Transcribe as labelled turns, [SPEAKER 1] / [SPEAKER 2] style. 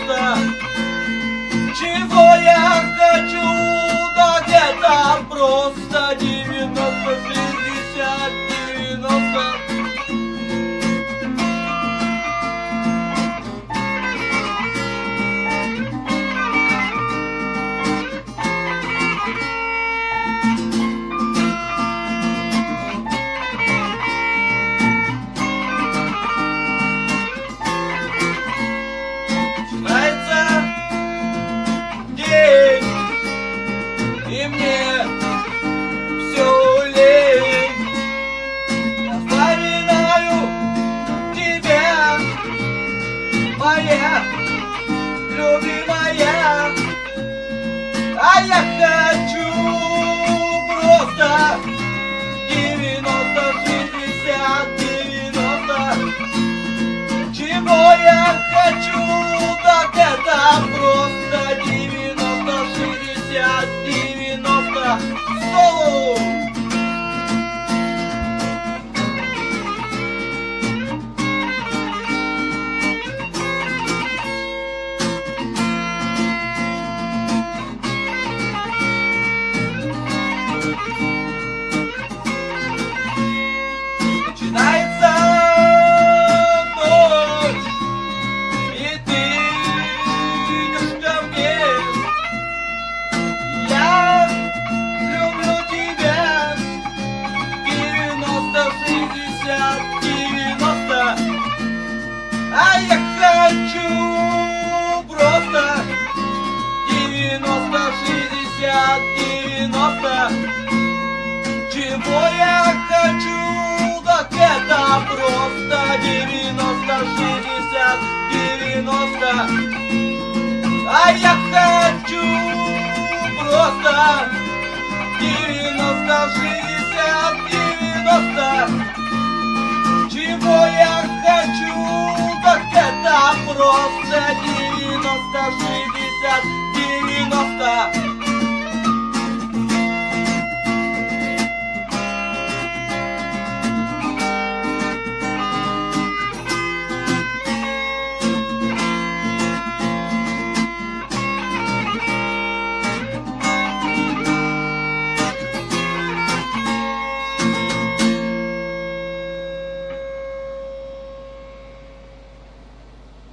[SPEAKER 1] 90. Чего я хочу, так это просто 90, 60, 90. И мне все лень. Я вспоминаю тебя, моя любимая. А я хочу просто 90, 60, 90. Чего я хочу, так это просто 90, 60, 90. Соло! Начинается ночь, и ты идешь ко мне. Я люблю тебя. 90, 60, 90. А я хочу просто 90, 60, 90. Чего я хочу, так это просто 90, 60, 90. А я хочу просто 90, 60, 90. Чего я хочу,